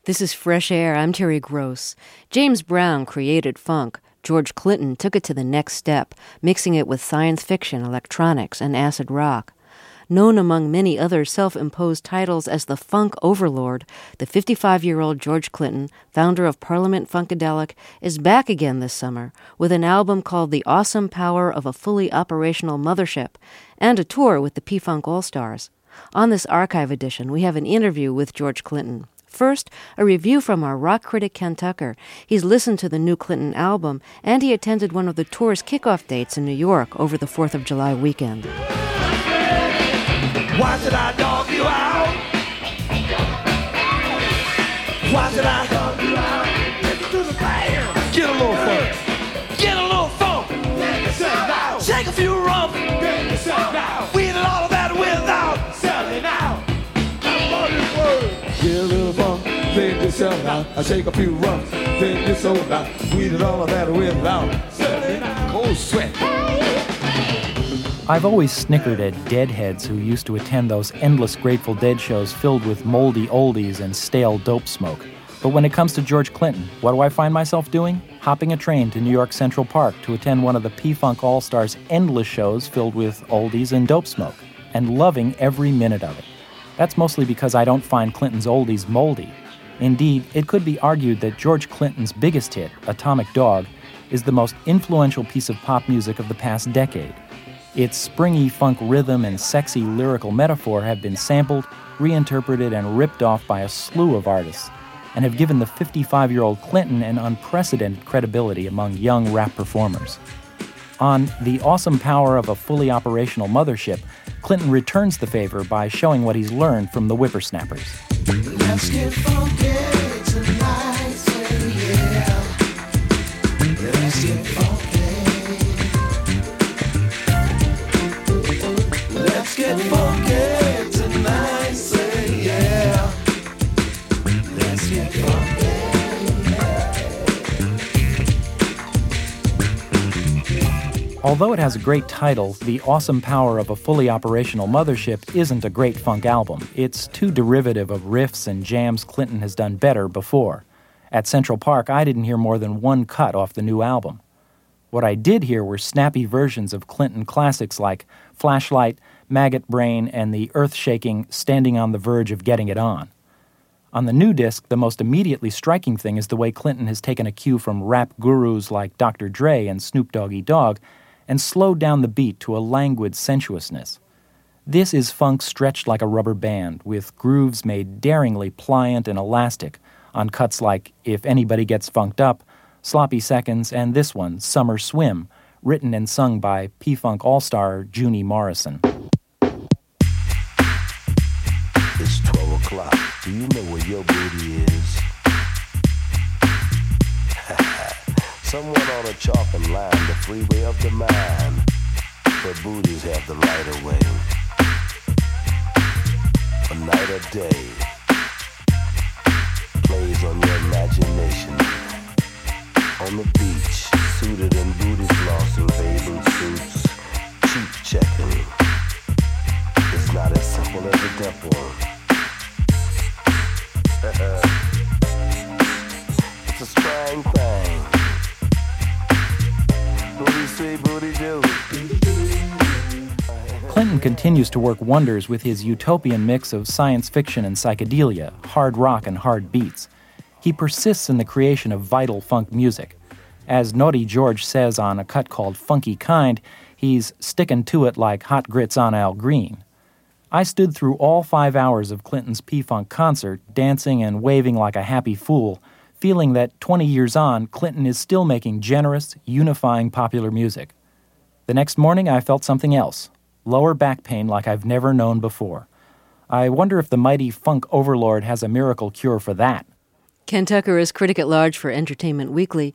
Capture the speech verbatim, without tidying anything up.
This is Fresh Air. I'm Terry Gross. James Brown created funk. George Clinton took it to the next step, mixing it with science fiction, electronics, and acid rock. Known among many other self-imposed titles as the funk overlord, the fifty-five-year-old George Clinton, founder of Parliament Funkadelic, is back again this summer with an album called The Awesome Power of a Fully Operational Mothership and a tour with the P-Funk All-Stars. On this archive edition, we have an interview with George Clinton. First, a review from our rock critic Ken Tucker. He's listened to the new Clinton album, and he attended one of the tour's kickoff dates in New York over the fourth of July weekend. Why should I dog you out? Why should I dog you out? Listen to the band. Get a little funk. Get a little funk. Shake a few rump. We did all of that without selling out. Get a little funk, then you sell out. I shake a few rumps, then you sold out. We did all of that without selling out. Cold sweat. I've always snickered at deadheads who used to attend those endless Grateful Dead shows filled with moldy oldies and stale dope smoke. But when it comes to George Clinton, what do I find myself doing? Hopping a train to New York Central Park to attend one of the P-Funk All-Stars' endless shows filled with oldies and dope smoke, and loving every minute of it. That's mostly because I don't find Clinton's oldies moldy. Indeed, it could be argued that George Clinton's biggest hit, Atomic Dog, is the most influential piece of pop music of the past decade. Its springy funk rhythm and sexy lyrical metaphor have been sampled, reinterpreted, and ripped off by a slew of artists, and have given the fifty-five-year-old Clinton an unprecedented credibility among young rap performers. On The Awesome Power of a Fully Operational Mothership, Clinton returns the favor by showing what he's learned from the whippersnappers. Let's get funky tonight, say yeah. Let's get funky. Let's get funky tonight, say yeah. Let's get funky. Although it has a great title, The Awesome Power of a Fully Operational Mothership isn't a great funk album. It's too derivative of riffs and jams Clinton has done better before. At Central Park, I didn't hear more than one cut off the new album. What I did hear were snappy versions of Clinton classics like Flashlight, Maggot Brain, and the earth-shaking Standing on the Verge of Getting It On. On the new disc, the most immediately striking thing is the way Clinton has taken a cue from rap gurus like Doctor Dre and Snoop Doggy Dogg and slowed down the beat to a languid sensuousness. This is funk stretched like a rubber band, with grooves made daringly pliant and elastic on cuts like If Anybody Gets Funked Up, Sloppy Seconds, and this one, Summer Swim, written and sung by P-Funk All-Star Junie Morrison. It's twelve o'clock. Do you know where your booty is? Someone on a chalking line, the freeway of the mind. But booties have the right of way. A night or day plays on your imagination. On the beach, suited in booty flossing, bathing suits, cheap checking. It's not as simple as a dimple. It's a strange thing. Booty see, booty do. Clinton continues to work wonders with his utopian mix of science fiction and psychedelia, hard rock and hard beats. He persists in the creation of vital funk music. As Naughty George says on a cut called Funky Kind, he's sticking to it like hot grits on Al Green. I stood through all five hours of Clinton's P-Funk concert, dancing and waving like a happy fool, feeling that twenty years on, Clinton is still making generous, unifying popular music. The next morning, I felt something else, lower back pain like I've never known before. I wonder if the mighty funk overlord has a miracle cure for that. Ken Tucker is critic at large for Entertainment Weekly.